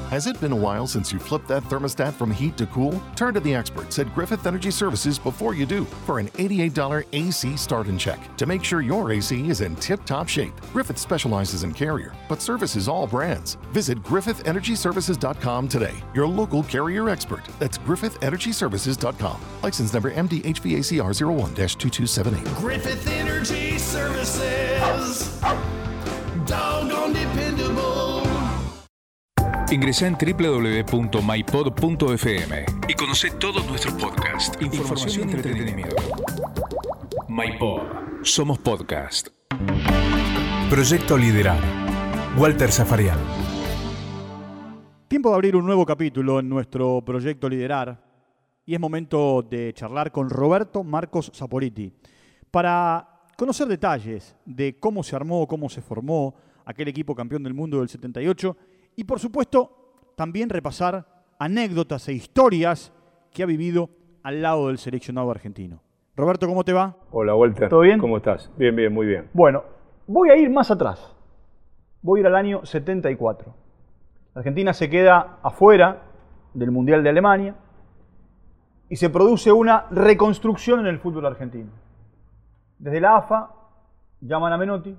Has it been a while since you flipped that thermostat from heat to cool? Turn to the experts at Griffith Energy Services before you do for an $88 AC start and check to make sure your AC is in tip-top shape. Griffith specializes in Carrier, but services all brands. Visit GriffithEnergyServices.com today. Your local Carrier expert. That's GriffithEnergyServices.com. License number MD-HVACR 01-2278. Griffith Energy Services. Doggone dependable. Ingresá en www.mypod.fm y conoce todos nuestros podcasts, información y entretenimiento. MyPod. Somos podcast. Proyecto Liderar. Walter Zafarian. Tiempo de abrir un nuevo capítulo en nuestro Proyecto Liderar y es momento de charlar con Roberto Marcos Saporiti para conocer detalles de cómo se armó, cómo se formó aquel equipo campeón del mundo del 78 y por supuesto también repasar anécdotas e historias que ha vivido al lado del seleccionado argentino. Roberto, ¿cómo te va? Hola, Walter. ¿Todo bien? ¿Cómo estás? Bien, bien, muy bien. Bueno, voy a ir más atrás. Voy a ir al año 74. Argentina se queda afuera del Mundial de Alemania y se produce una reconstrucción en el fútbol argentino. Desde la AFA llaman a Menotti.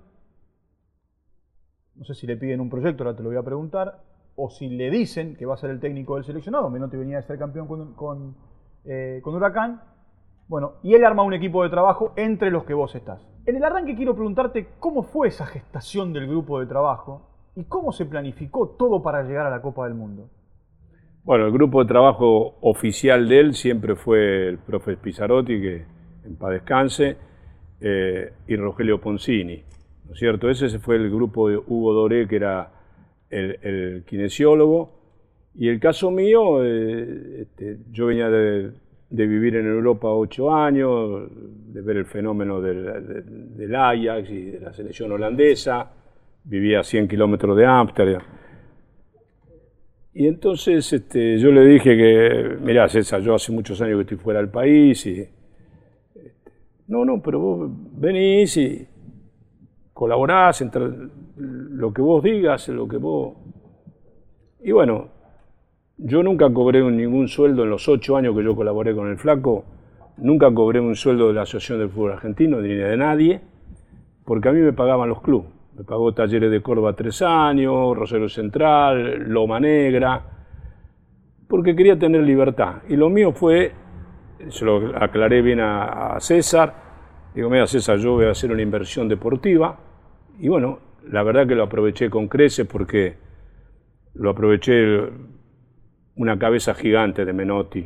No sé si le piden un proyecto, ahora te lo voy a preguntar, o si le dicen que va a ser el técnico del seleccionado. Menotti venía de ser campeón con Huracán. Bueno, y él arma un equipo de trabajo entre los que vos estás. En el arranque quiero preguntarte cómo fue esa gestación del grupo de trabajo y cómo se planificó todo para llegar a la Copa del Mundo. Bueno, el grupo de trabajo oficial de él siempre fue el profe Pizzarotti, que en paz descanse, y Rogelio Poncini, ¿no es cierto? Ese fue el grupo de Hugo Doré, que era el kinesiólogo. Y el caso mío, yo venía de vivir en Europa 8 años, de ver el fenómeno del Ajax y de la selección holandesa. Vivía a 100 kilómetros de Ámsterdam. Y entonces yo le dije que, mirá, César, yo hace muchos años que estoy fuera del país y... No, pero vos venís y colaborás, entre lo que vos digas, lo que vos... Y bueno, yo nunca cobré ningún sueldo en los 8 años que yo colaboré con el Flaco, nunca cobré un sueldo de la Asociación del Fútbol Argentino, ni de nadie, porque a mí me pagaban los clubes. Me pagó Talleres de Córdoba 3 años, Rosario Central, Loma Negra, porque quería tener libertad. Y lo mío fue, se lo aclaré bien a César, digo, mira César, yo voy a hacer una inversión deportiva, y bueno, la verdad que lo aproveché con creces porque lo aproveché una cabeza gigante de Menotti,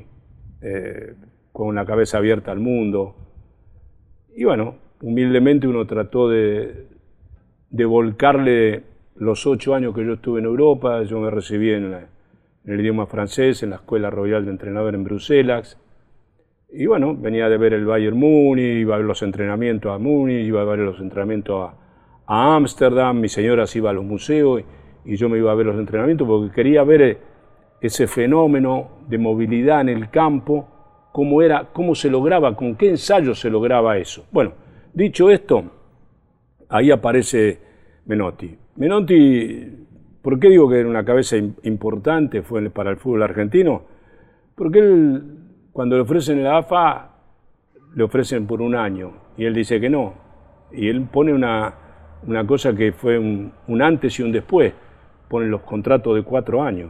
con una cabeza abierta al mundo, y bueno, humildemente uno trató de volcarle los 8 años que yo estuve en Europa. Yo me recibí en el idioma francés, en la Escuela Royal de Entrenador en Bruselas. Y bueno, venía de ver el Bayern Múnich, iba a ver los entrenamientos a Múnich, iba a ver los entrenamientos a Ámsterdam, mi señora se iba a los museos y yo me iba a ver los entrenamientos porque quería ver ese fenómeno de movilidad en el campo, cómo se lograba, con qué ensayo se lograba eso. Bueno, dicho esto, ahí aparece Menotti. Menotti, ¿por qué digo que era una cabeza importante fue para el fútbol argentino? Porque él, cuando le ofrecen la AFA, le ofrecen por 1 año, y él dice que no. Y él pone una cosa que fue un antes y un después, pone los contratos de 4 años.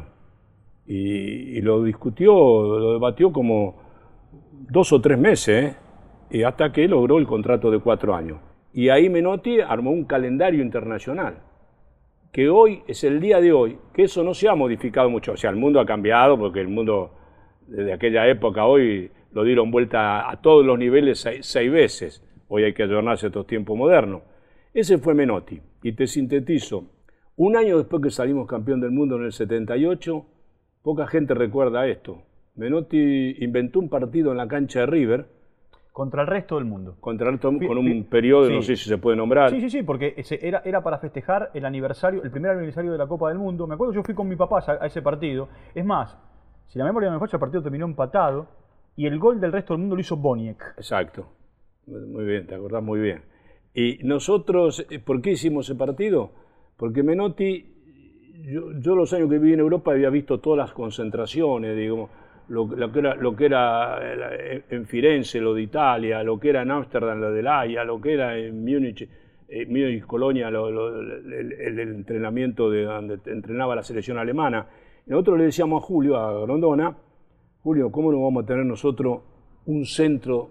Y lo discutió, lo debatió como 2 o 3 meses, y hasta que logró el contrato de 4 años. Y ahí Menotti armó un calendario internacional, que hoy es el día de hoy, que eso no se ha modificado mucho. O sea, el mundo ha cambiado, porque el mundo desde aquella época hoy lo dieron vuelta a todos los niveles 6 veces. Hoy hay que ayornarse a estos tiempos modernos. Ese fue Menotti. Y te sintetizo, 1 año después que salimos campeón del mundo en el 78, poca gente recuerda esto. Menotti inventó un partido en la cancha de River, contra el resto del mundo. Contra el resto, con un periodo, sí. No sé si se puede nombrar. Sí, porque era para festejar el primer aniversario de la Copa del Mundo. Me acuerdo, yo fui con mi papá a ese partido. Es más, si la memoria no me falla, el partido terminó empatado y el gol del resto del mundo lo hizo Boniek. Exacto. Muy bien, te acordás muy bien. Y nosotros, ¿por qué hicimos ese partido? Porque Menotti, yo los años que viví en Europa había visto todas las concentraciones, digo, lo que era en Firenze, lo de Italia, lo que era en Ámsterdam, lo de La Haya, lo que era en Múnich, Colonia, el entrenamiento de donde entrenaba la selección alemana. Y nosotros le decíamos a Julio, a Grondona, Julio, ¿cómo no vamos a tener nosotros un centro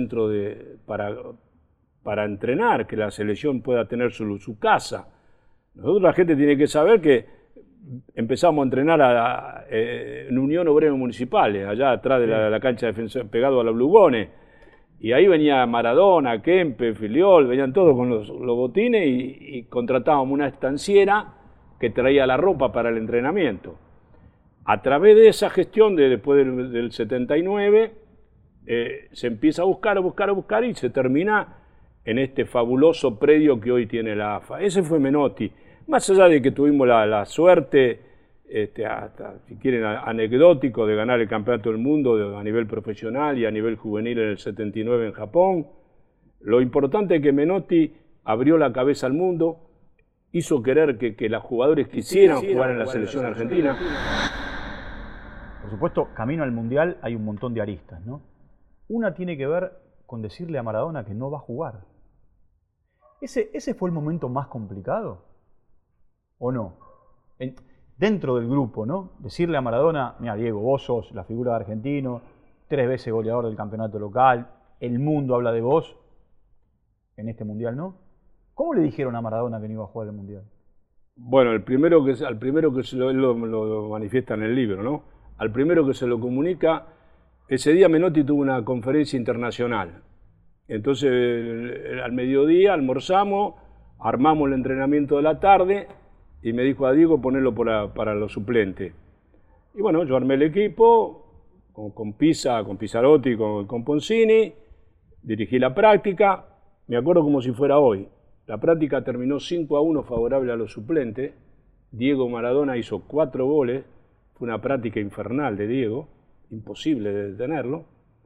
para entrenar, que la selección pueda tener su casa? Nosotros, la gente tiene que saber que empezamos a entrenar en Unión Obrero Municipal, allá atrás de la cancha de defensa, pegado a los Lugones, y ahí venía Maradona, Kempe, Filiol, venían todos con los botines y contratábamos una estanciera que traía la ropa para el entrenamiento. A través de esa gestión, después del 79, se empieza a buscar y se termina en este fabuloso predio que hoy tiene la AFA. Ese fue Menotti. Más allá de que tuvimos la suerte, hasta, si quieren, anecdótico, de ganar el campeonato del mundo a nivel profesional y a nivel juvenil en el 79 en Japón, lo importante es que Menotti abrió la cabeza al mundo, hizo querer que los jugadores quisieran jugar en la selección argentina. Por supuesto, camino al Mundial hay un montón de aristas, ¿no? Una tiene que ver con decirle a Maradona que no va a jugar. ¿Ese fue el momento más complicado? ¿O no? Dentro del grupo, ¿no? Decirle a Maradona, mira, Diego, vos sos la figura de argentino, 3 veces goleador del campeonato local, el mundo habla de vos, en este Mundial, ¿no? ¿Cómo le dijeron a Maradona que no iba a jugar el Mundial? Bueno, al primero que él lo manifiesta en el libro, ¿no? Al primero que se lo comunica, ese día Menotti tuvo una conferencia internacional. Entonces, al mediodía almorzamos, armamos el entrenamiento de la tarde y me dijo a Diego ponerlo para los suplentes. Y bueno, yo armé el equipo con Pisarotti, con Poncini, dirigí la práctica, me acuerdo como si fuera hoy. La práctica terminó 5-1 favorable a los suplentes. Diego Maradona hizo 4 goles, fue una práctica infernal de Diego, imposible de detenerlo.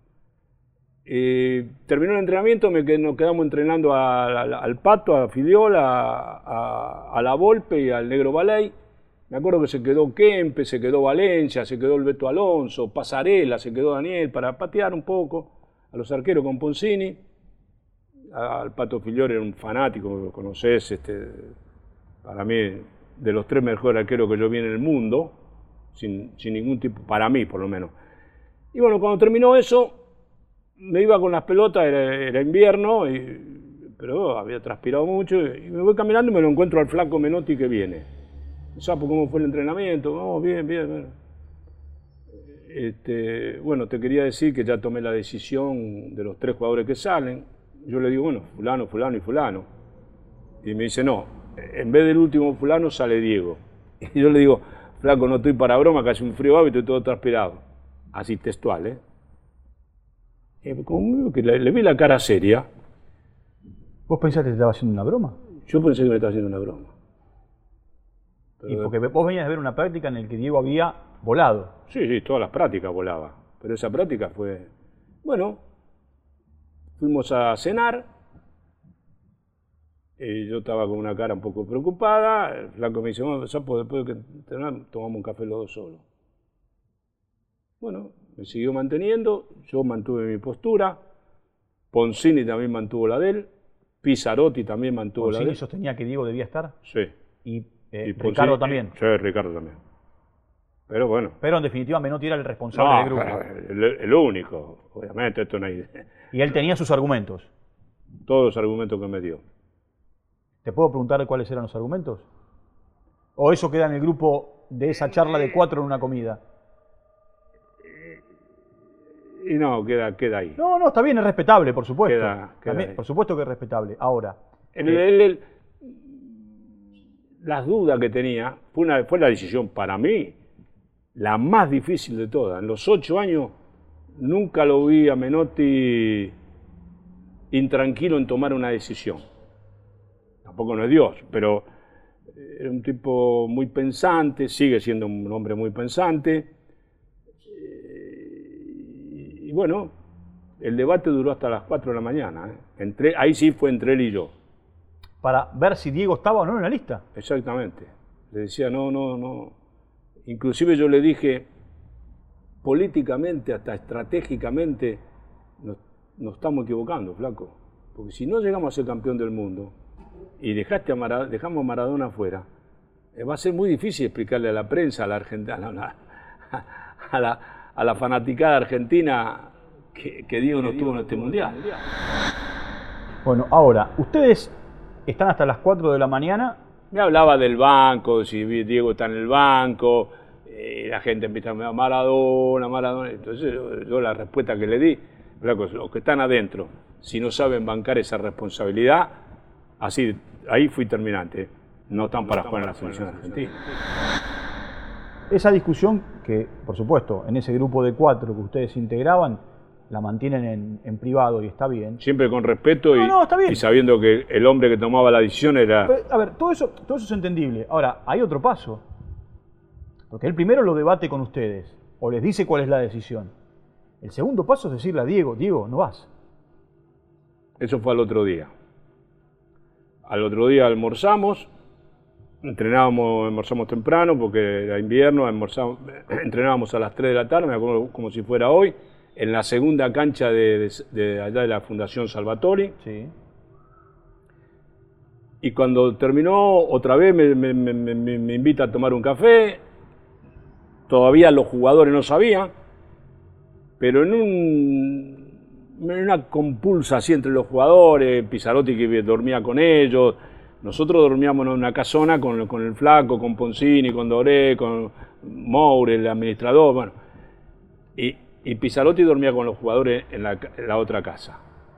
Terminó el entrenamiento, nos quedamos entrenando al Pato, a Filiol, a la Volpe y al Negro Baley. Me acuerdo que se quedó Kempe, se quedó Valencia, se quedó el Beto Alonso, Pasarela, se quedó Daniel para patear un poco a los arqueros con Poncini. Al Pato Filiol era un fanático, lo conocés, para mí, de los 3 mejores arqueros que yo vi en el mundo, sin ningún tipo, para mí por lo menos. Y bueno, cuando terminó eso, me iba con las pelotas, era invierno, pero había transpirado mucho, y me voy caminando y me lo encuentro al flaco Menotti que viene. Sapo, ¿cómo fue el entrenamiento? Oh, bien. Bueno, te quería decir que ya tomé la decisión de los 3 jugadores que salen. Yo le digo, bueno, fulano, fulano y fulano. Y me dice, no, en vez del último fulano sale Diego. Y yo le digo, flaco, no estoy para broma, que hace un frío y estoy todo transpirado. Así textual, ¿eh? Como que le vi la cara seria. ¿Vos pensaste que te estaba haciendo una broma? Yo pensé que me estaba haciendo una broma. Y porque vos venías de ver una práctica en la que Diego había volado. Sí, todas las prácticas volaba. Pero esa práctica fue... Bueno, fuimos a cenar. Yo estaba con una cara un poco preocupada. El flaco me dice, bueno, Sapo, después de que terminamos, tomamos un café los 2 solos. Bueno, me siguió manteniendo, yo mantuve mi postura, Poncini también mantuvo la de él, Pisarotti también mantuvo la de él. ¿Poncini sostenía que Diego debía estar? Sí. ¿Y Poncini, Ricardo también? Sí, Ricardo también. Pero bueno. Pero en definitiva Menotti era el responsable del grupo. El único, obviamente, esto no hay... Y él tenía sus argumentos. Todos los argumentos que me dio. ¿Te puedo preguntar cuáles eran los argumentos? ¿O eso queda en el grupo de esa charla de 4 en una comida? Y no, queda ahí. No, está bien, es respetable, por supuesto. Queda ahí. Por supuesto que es respetable. Ahora... las dudas que tenía, fue la decisión para mí, la más difícil de todas. En los 8 años nunca lo vi a Menotti intranquilo en tomar una decisión. Tampoco no es Dios, pero era un tipo muy pensante, sigue siendo un hombre muy pensante. Y bueno, el debate duró hasta las 4 de la mañana. Ahí sí fue entre él y yo. Para ver si Diego estaba o no en la lista. Exactamente. Le decía, no. Inclusive yo le dije, políticamente, hasta estratégicamente, nos estamos equivocando, flaco. Porque si no llegamos a ser campeón del mundo y dejamos a Maradona afuera, va a ser muy difícil explicarle a la prensa, a la argentina, a la fanaticada argentina que Diego no estuvo en este mundial. Bueno, ahora, ustedes están hasta las 4 de la mañana. Me hablaba del banco, si Diego está en el banco, la gente empieza a Maradona. Entonces yo la respuesta que le di, los que están adentro, si no saben bancar esa responsabilidad, así, ahí fui terminante. No están para jugar en la selección argentina. Esa discusión que, por supuesto, en ese grupo de 4 que ustedes integraban, la mantienen en privado y está bien. Siempre con respeto está bien. Y sabiendo que el hombre que tomaba la decisión era... Pero, a ver, todo eso es entendible. Ahora, hay otro paso. Porque él primero lo debate con ustedes, o les dice cuál es la decisión. El segundo paso es decirle a Diego, no vas. Eso fue al otro día. Al otro día almorzamos, almorzamos temprano porque era invierno, entrenábamos a las 3 de la tarde, me acuerdo como si fuera hoy, en la segunda cancha de allá de la Fundación Salvatori. Sí. Y cuando terminó, otra vez me invita a tomar un café. Todavía los jugadores no sabían, pero en una compulsa así entre los jugadores, Pisarotti que dormía con ellos, nosotros dormíamos en una casona con el Flaco, con Poncini, con Doré, con Moure, el administrador, bueno. Y Pisarotti dormía con los jugadores en la otra casa.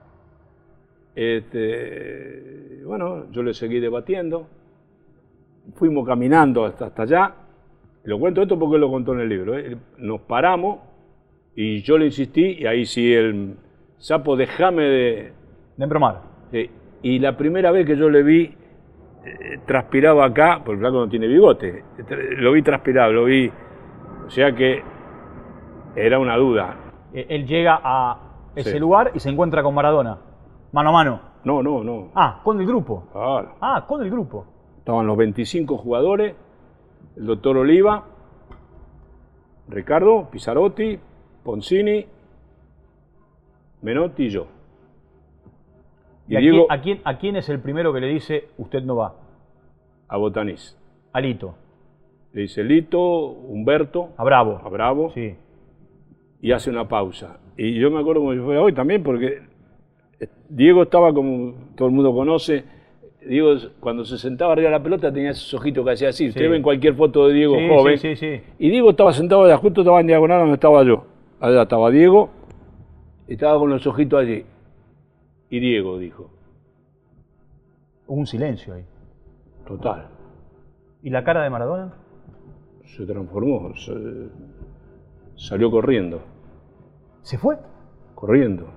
Bueno, yo le seguí debatiendo, fuimos caminando hasta allá. Lo cuento esto porque lo contó en el libro. Nos paramos y yo le insistí, y ahí sí el Sapo, déjame de embromar. Y la primera vez que yo le vi, transpiraba acá, porque el Flaco no tiene bigote, lo vi transpirar, o sea que era una duda. Él llega a ese lugar y se encuentra con Maradona, mano a mano. No. Ah, con el grupo. Claro. Ah, con el grupo. Estaban los 25 jugadores, el doctor Oliva, Ricardo, Pisarotti, Poncini, Menotti y yo. ¿Y Diego, a quién es el primero que le dice usted no va? A Botanís. A Lito. Le dice Lito, Humberto. A Bravo. A Bravo. Sí. Y hace una pausa. Y yo me acuerdo como si fuera hoy también, porque Diego estaba, como todo el mundo conoce, Diego cuando se sentaba arriba de la pelota tenía esos ojitos que hacía así. Sí. Ustedes ven cualquier foto de Diego joven. Sí. Y Diego estaba sentado allá, justo estaba en diagonal donde estaba yo. Allá estaba Diego, estaba con los ojitos allí. Y Diego dijo. Hubo un silencio ahí. Total. ¿Y la cara de Maradona? Se transformó, salió corriendo. ¿Se fue? Corriendo.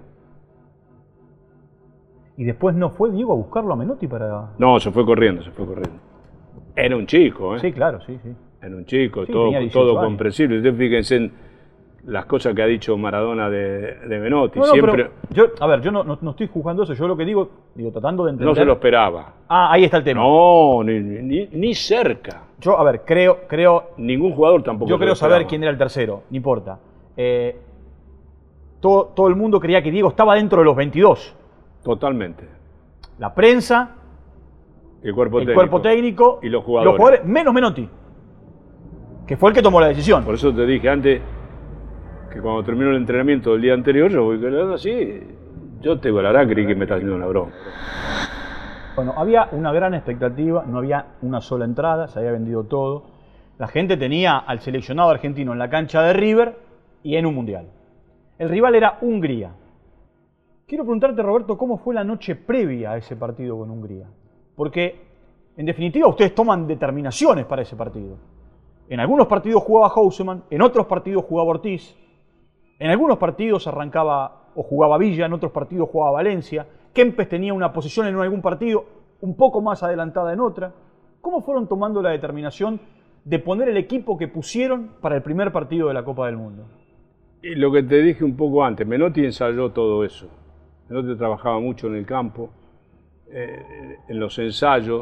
¿Y después no fue Diego a buscarlo a Menotti para...? No, se fue corriendo. Era un chico, ¿eh? Sí, claro, sí. Era un chico, sí, todo comprensible. Ustedes fíjense en las cosas que ha dicho Maradona de Menotti. No, siempre... pero yo no estoy juzgando eso. Yo lo que digo, tratando de entender... No se lo esperaba. Ah, ahí está el tema. No, ni cerca. Yo, creo... Ningún jugador tampoco. Yo creo saber quién era el tercero, no importa. Todo el mundo creía que Diego estaba dentro de los 22. Totalmente. La prensa, el cuerpo técnico y los jugadores. Menos Menotti, que fue el que tomó la decisión. Por eso te dije antes que cuando terminó el entrenamiento del día anterior, yo voy quedando así, yo te digo, la verdad creí que me está haciendo una broma. Bueno, había una gran expectativa, no había una sola entrada, se había vendido todo. La gente tenía al seleccionado argentino en la cancha de River y en un mundial. El rival era Hungría. Quiero preguntarte, Roberto, ¿cómo fue la noche previa a ese partido con Hungría? Porque, en definitiva, ustedes toman determinaciones para ese partido. En algunos partidos jugaba Houseman, en otros partidos jugaba Ortiz, en algunos partidos arrancaba o jugaba Villa, en otros partidos jugaba Valencia. Kempes tenía una posición en algún partido un poco más adelantada en otra. ¿Cómo fueron tomando la determinación de poner el equipo que pusieron para el primer partido de la Copa del Mundo? Y lo que te dije un poco antes, Menotti ensayó todo eso. Menotti trabajaba mucho en el campo, en los ensayos,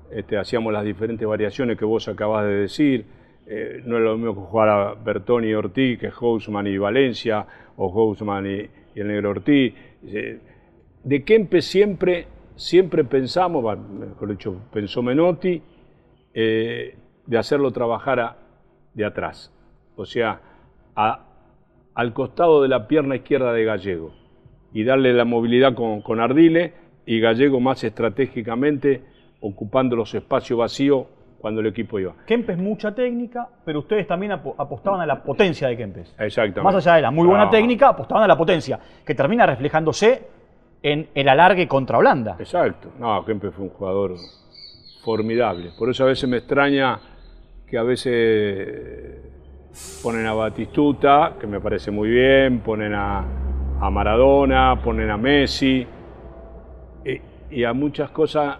hacíamos las diferentes variaciones que vos acabás de decir. No es lo mismo que jugar a Bertoni y Ortiz, que Houseman y Valencia, o Houseman y el Negro Ortiz. De Kempes siempre pensamos, mejor dicho, pensó Menotti, de hacerlo trabajar de atrás, o sea, al costado de la pierna izquierda de Gallego, y darle la movilidad con Ardile, y Gallego más estratégicamente ocupando los espacios vacíos cuando el equipo iba. Kempes mucha técnica, pero ustedes también apostaban a la potencia de Kempes. Exactamente. Más allá de la muy buena técnica, apostaban a la potencia, que termina reflejándose en el alargue contra Holanda. Exacto. No, Kempes fue un jugador formidable. Por eso a veces me extraña que a veces ponen a Batistuta, que me parece muy bien, ponen a Maradona, ponen a Messi, y a muchas cosas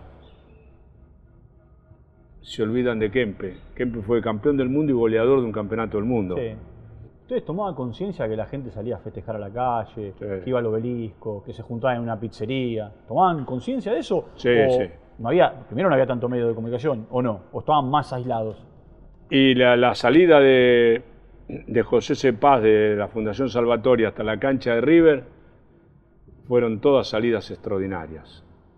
se olvidan de Kempes. Kempes fue campeón del mundo y goleador de un campeonato del mundo. Sí. ¿Ustedes tomaban conciencia que la gente salía a festejar a la calle, que iba al obelisco, que se juntaban en una pizzería? ¿Tomaban conciencia de eso? Sí, sí. Primero no había tanto medio de comunicación, ¿o no? ¿O estaban más aislados? Y la salida de José Cepaz de la Fundación Salvatore hasta la cancha de River fueron todas salidas extraordinarias,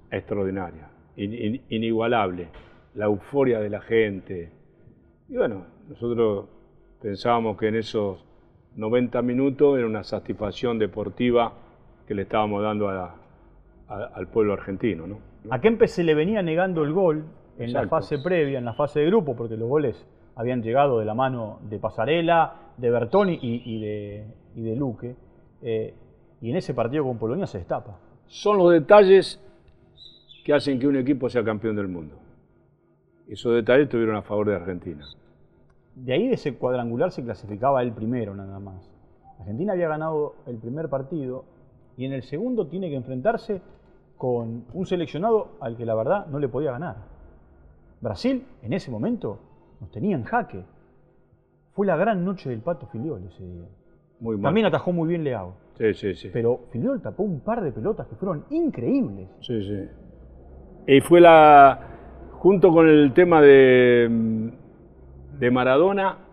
inigualables. La euforia de la gente. Y bueno, nosotros pensábamos que en esos 90 minutos era una satisfacción deportiva que le estábamos dando al pueblo argentino, ¿no? A Kempes se le venía negando el gol en la fase previa, en la fase de grupo, porque los goles habían llegado de la mano de Pasarela, de Bertoni y de Luque. Y en ese partido con Polonia se destapa. Son los detalles que hacen que un equipo sea campeón del mundo. Esos detalles estuvieron a favor de Argentina. De ahí de ese cuadrangular se clasificaba él primero nada más. Argentina había ganado el primer partido y en el segundo tiene que enfrentarse con un seleccionado al que la verdad no le podía ganar. Brasil en ese momento nos tenía en jaque. Fue la gran noche del Pato Filiol ese día. Muy mal. También atajó muy bien Leao. Sí. Pero Filiol tapó un par de pelotas que fueron increíbles. Sí. Y fue junto con el tema de Maradona,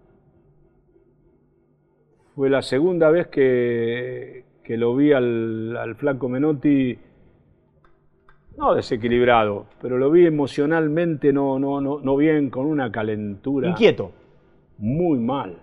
fue la segunda vez que lo vi al flaco Menotti, no desequilibrado, pero lo vi emocionalmente no bien, con una calentura. Inquieto. Muy mal.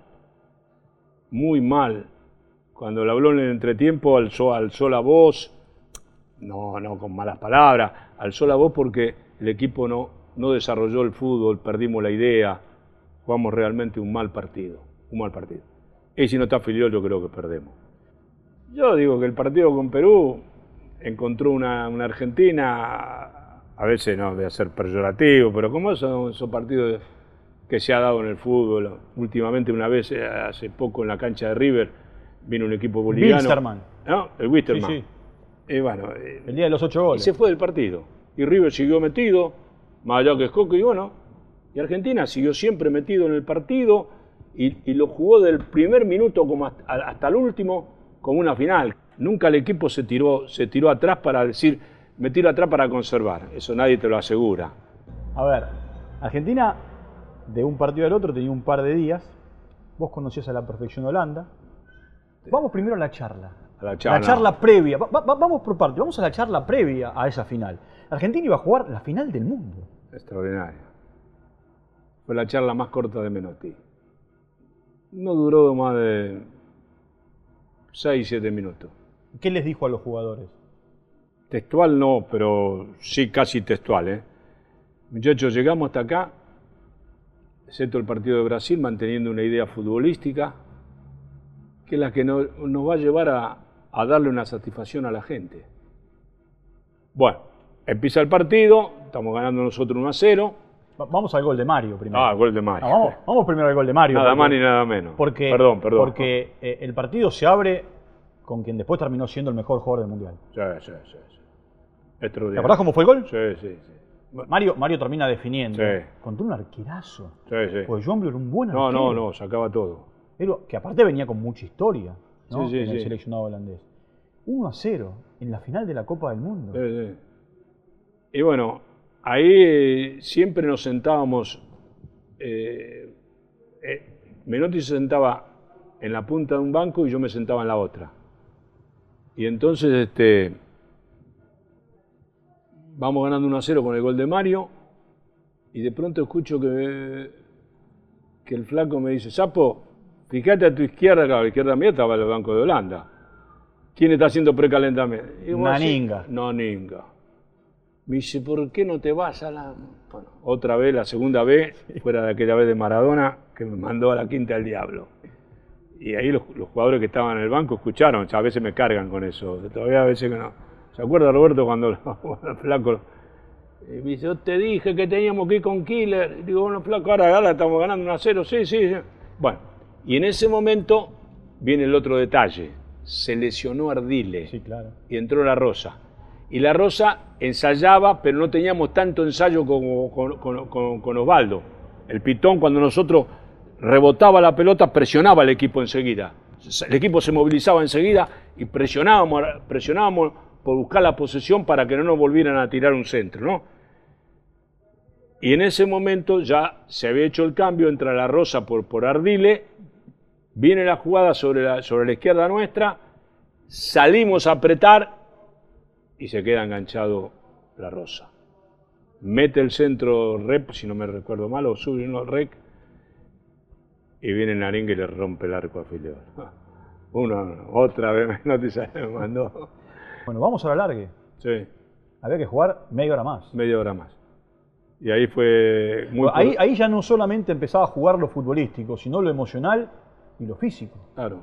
Cuando le habló en el entretiempo alzó la voz, no con malas palabras, alzó la voz porque el equipo no desarrolló el fútbol, perdimos la idea, jugamos realmente un mal partido. Y si no está Filiol, yo creo que perdemos. Yo digo que el partido con Perú encontró una Argentina, a veces no voy a ser peyorativo, pero como esos partidos que se ha dado en el fútbol, últimamente una vez, hace poco en la cancha de River, vino un equipo boliviano. Wilstermann. ¿No? El Wilstermann. Sí. El día de los 8 goles. Y se fue del partido. Y River siguió metido, más allá que Escoco, y Argentina siguió siempre metido en el partido y lo jugó del primer minuto como hasta el último como una final. Nunca el equipo se tiró atrás para decir, me tiro atrás para conservar. Eso nadie te lo asegura. A ver, Argentina de un partido al otro tenía un par de días. Vos conocías a la perfección Holanda. Vamos primero a la charla. La charla previa. Vamos por parte. Vamos a la charla previa a esa final. Argentina iba a jugar la final del mundo. Extraordinario. Fue la charla más corta de Menotti. No duró más de 6-7 minutos. ¿Qué les dijo a los jugadores? Textual no, pero sí casi textual. Muchachos, llegamos hasta acá, excepto el partido de Brasil, manteniendo una idea futbolística, que es la que nos va a llevar a darle una satisfacción a la gente. Bueno, empieza el partido, estamos ganando nosotros 1-0. Vamos al gol de Mario primero. El gol de Mario. No, vamos primero al gol de Mario. Nada más ni nada menos. Perdón. Porque el partido se abre con quien después terminó siendo el mejor jugador del Mundial. Sí. ¿Te acordás cómo fue el gol? Sí. Mario termina definiendo. Sí. Contra un arquerazo. Sí. Pues Joan era un buen arquero. No, sacaba todo. Pero que aparte venía con mucha historia, ¿no? Sí. En el seleccionado holandés. 1-0 en la final de la Copa del Mundo. Sí. Y bueno, ahí siempre nos sentábamos, Menotti se sentaba en la punta de un banco y yo me sentaba en la otra. Y entonces vamos ganando 1-0 con el gol de Mario y de pronto escucho que el flaco me dice, Sapo, fíjate a tu izquierda, claro, a la izquierda mía estaba el banco de Holanda. ¿Quién está haciendo precalentamiento? Naninga. Naninga. Me dice, ¿por qué no te vas a la...? Bueno, otra vez, la segunda vez, fuera de aquella vez de Maradona, que me mandó a la quinta del diablo. Y ahí los jugadores que estaban en el banco escucharon, a veces me cargan con eso, todavía a veces que no. ¿Se acuerda Roberto cuando el flaco me dice, yo te dije que teníamos que ir con Killer? Y digo, bueno, flaco, ahora estamos ganando 1-0, sí. Bueno, y en ese momento viene el otro detalle, se lesionó Ardile, Sí, claro. y entró La Rosa. Y La Rosa ensayaba, pero no teníamos tanto ensayo como con Osvaldo. El Pitón, cuando nosotros rebotaba la pelota, presionaba al equipo enseguida. El equipo se movilizaba enseguida y presionábamos por buscar la posesión para que no nos volvieran a tirar un centro, ¿no? Y en ese momento ya se había hecho el cambio, entra La Rosa por Ardile, viene la jugada sobre la izquierda nuestra, salimos a apretar y se queda enganchado La Rosa. Mete el centro Rep, si no me recuerdo mal, o sube uno Rec, y viene Naringa y le rompe el arco a Filiol. Otra vez Menotti me mandó. Bueno, vamos a la largue. Sí, Había que jugar media hora más. media hora más. Y ahí fue muy... Bueno, ahí ya no solamente empezaba a jugar lo futbolístico, sino lo emocional y lo físico. Claro.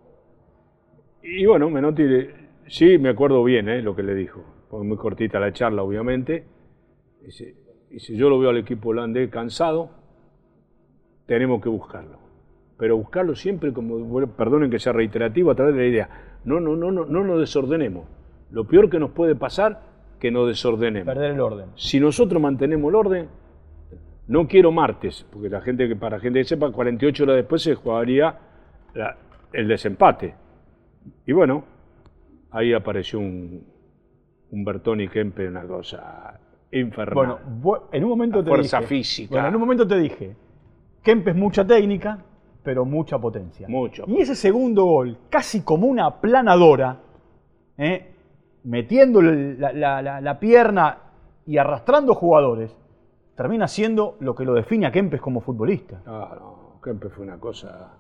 Y bueno, Menotti, sí me acuerdo bien lo que le dijo. Fue muy cortita la charla, obviamente. Dice, yo lo veo al equipo holandés cansado, tenemos que buscarlo. Pero buscarlo siempre, como, perdonen que sea reiterativo, a través de la idea. No nos desordenemos. Lo peor que nos puede pasar, que nos desordenemos. Perder el orden. Si nosotros mantenemos el orden, no quiero martes, porque para gente que sepa, 48 horas después se jugaría el desempate. Y bueno, ahí apareció un Bertoni Kempe, una cosa infernal. Bueno, en un momento fuerza física. Bueno, en un momento te dije, Kempes mucha técnica, pero mucha potencia. Mucho. Y ese segundo gol, casi como una aplanadora, metiendo la pierna y arrastrando jugadores, termina siendo lo que lo define a Kempes como futbolista. No, Kempe fue una cosa...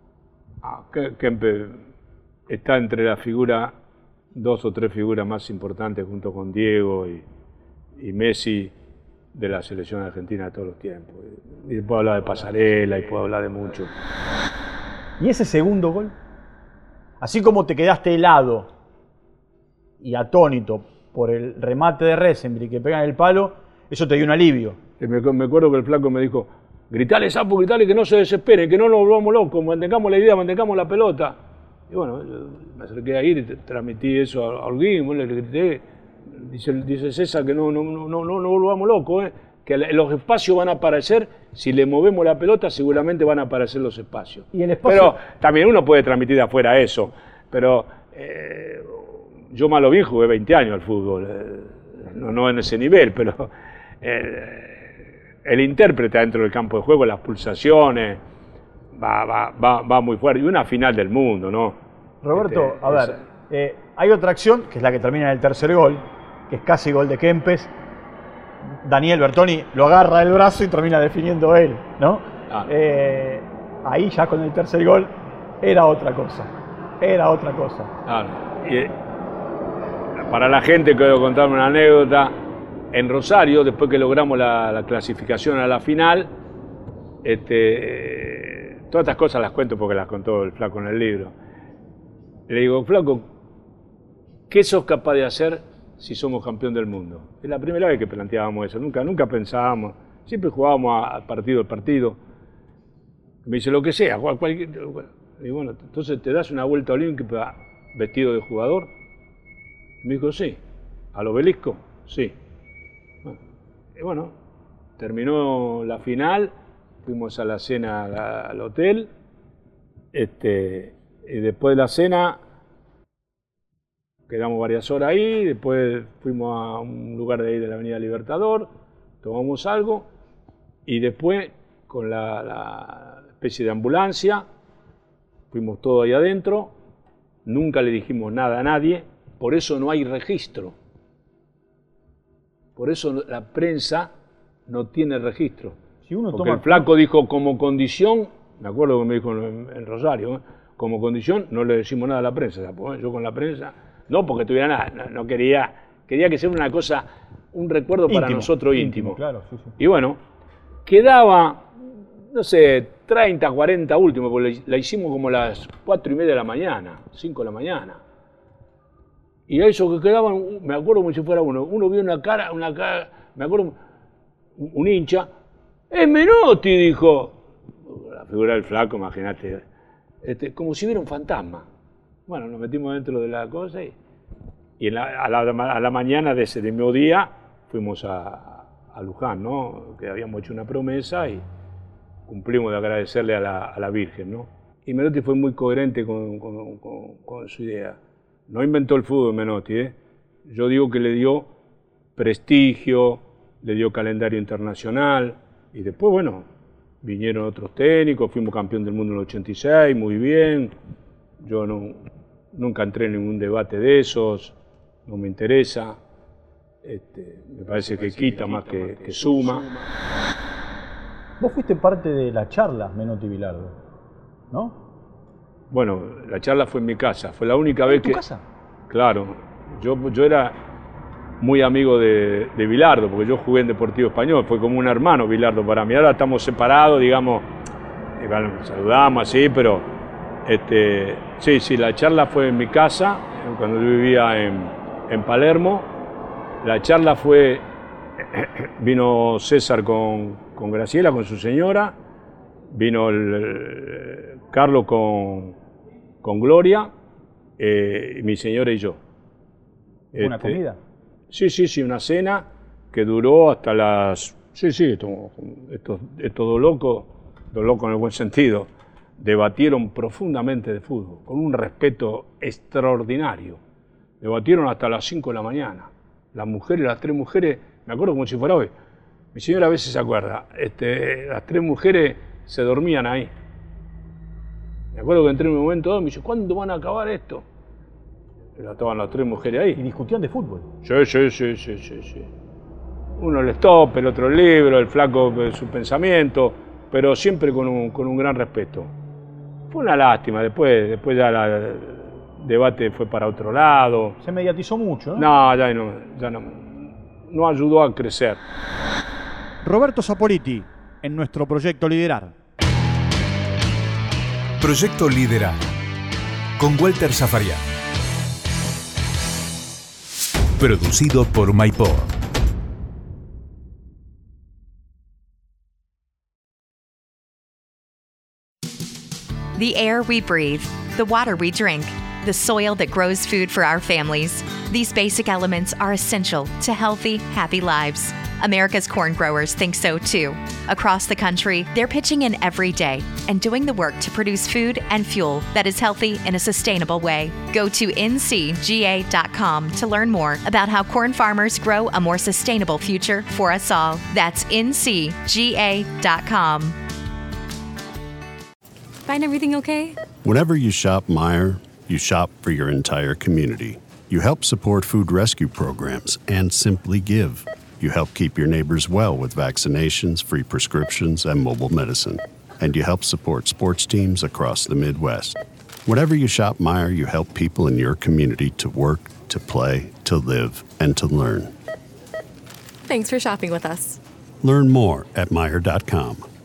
Kempe está entre la figura, 2 o 3 figuras más importantes junto con Diego y Messi de la selección argentina de todos los tiempos. Y puedo hablar de Pasarela y puedo hablar de mucho. Y ese segundo gol, así como te quedaste helado y atónito por el remate de Resenbrich que pega en el palo, eso te dio un alivio. Me acuerdo que el flaco me dijo, gritale, Sapo, gritale, que no se desesperen, que no nos volvamos locos, mantengamos la idea, mantengamos la pelota. Y bueno, yo me acerqué a ir y transmití eso a Holguín, le grité, dice César que no volvamos locos, que los espacios van a aparecer, si le movemos la pelota seguramente van a aparecer los espacios. ¿Y el espacio? Pero también uno puede transmitir de afuera eso, pero yo más lo bien jugué 20 años al fútbol, no en ese nivel, pero el intérprete dentro del campo de juego, las pulsaciones, va muy fuerte. Y una final del mundo, ¿no? Roberto, a ver, hay otra acción, que es la que termina en el tercer gol, que es casi gol de Kempes. Daniel Bertoni lo agarra del brazo y termina definiendo él, ¿no? Ahí ya con el tercer gol era otra cosa. Claro. Y para la gente, quiero contarme una anécdota. En Rosario, después que logramos la clasificación a la final, todas estas cosas las cuento porque las contó el flaco en el libro. Le digo, flaco, ¿qué sos capaz de hacer si somos campeón del mundo? Es la primera vez que planteábamos eso, nunca pensábamos, siempre jugábamos a partido. Me dice, lo que sea, cualquier... Y bueno, entonces te das una vuelta olímpica vestido de jugador. Me dijo, sí. ¿Al obelisco? Sí. Y bueno, terminó la final, fuimos a la cena al hotel, y después de la cena quedamos varias horas ahí, después fuimos a un lugar de ahí de la Avenida Libertador, tomamos algo y después con la especie de ambulancia fuimos todos ahí adentro, nunca le dijimos nada a nadie, por eso no hay registro. Por eso la prensa no tiene registro. Si uno porque el flaco dijo como condición, me acuerdo que me dijo en Rosario, como condición no le decimos nada a la prensa. Yo con la prensa, no porque tuviera nada, no quería que sea una cosa, un recuerdo para nosotros íntimo. Claro, sí. Y bueno, quedaba, no sé, 30, 40 últimos, porque la hicimos como a las 4:30 de la mañana, 5 de la mañana. Y a eso que quedaban, me acuerdo como si fuera uno vio una cara, me acuerdo, un hincha, ¡es Menotti!, dijo. La figura del flaco, imagínate, como si hubiera un fantasma. Bueno, nos metimos dentro de la cosa y a la mañana de ese mismo día fuimos a Luján, ¿no? Que habíamos hecho una promesa y cumplimos de agradecerle a la Virgen, ¿no? Y Menotti fue muy coherente con su idea. No inventó el fútbol Menotti, ¿eh? Yo digo que le dio prestigio, le dio calendario internacional y después, bueno, vinieron otros técnicos, fuimos campeón del mundo en el 86, muy bien. Yo nunca entré en ningún debate de esos, no me interesa. Me parece que quita más que suma. Vos fuiste parte de la charla Menotti-Bilardo, ¿no? Bueno, la charla fue en mi casa, fue la única vez que... ¿En tu casa? Claro, yo era muy amigo de Bilardo, porque yo jugué en Deportivo Español, fue como un hermano Bilardo para mí. Ahora estamos separados, digamos, saludamos así, pero sí, la charla fue en mi casa, cuando yo vivía en Palermo. La charla fue, vino César con Graciela, con su señora, vino Carlos con Gloria, mi señora y yo. ¿Una comida? Sí, una cena que duró hasta las... Sí, estos dos locos en el buen sentido, debatieron profundamente de fútbol, con un respeto extraordinario. Debatieron hasta las 5 de la mañana. Las tres mujeres, me acuerdo como si fuera hoy, mi señora a veces se acuerda, las 3 mujeres se dormían ahí. Me acuerdo que entré en un momento dado y me dice, ¿cuándo van a acabar esto? Pero estaban las 3 mujeres ahí. ¿Y discutían de fútbol? Sí. Uno el stop, el otro el libro, el flaco su pensamiento, pero siempre con un gran respeto. Fue una lástima, después ya el debate fue para otro lado. Se mediatizó mucho, ¿no? No, ya no ayudó a crecer. Roberto Sapoliti, en nuestro proyecto Liderar. Proyecto Liderar, con Walter Zafarian. Producido por Maipó. The air we breathe, the water we drink, the soil that grows food for our families. These basic elements are essential to healthy, happy lives. America's corn growers think so too. Across the country, they're pitching in every day and doing the work to produce food and fuel that is healthy in a sustainable way. Go to ncga.com to learn more about how corn farmers grow a more sustainable future for us all. That's ncga.com. Find everything okay? Whenever you shop Meijer, you shop for your entire community. You help support food rescue programs and Simply Give. You help keep your neighbors well with vaccinations, free prescriptions, and mobile medicine. And you help support sports teams across the Midwest. Whenever you shop Meijer, you help people in your community to work, to play, to live, and to learn. Thanks for shopping with us. Learn more at Meijer.com.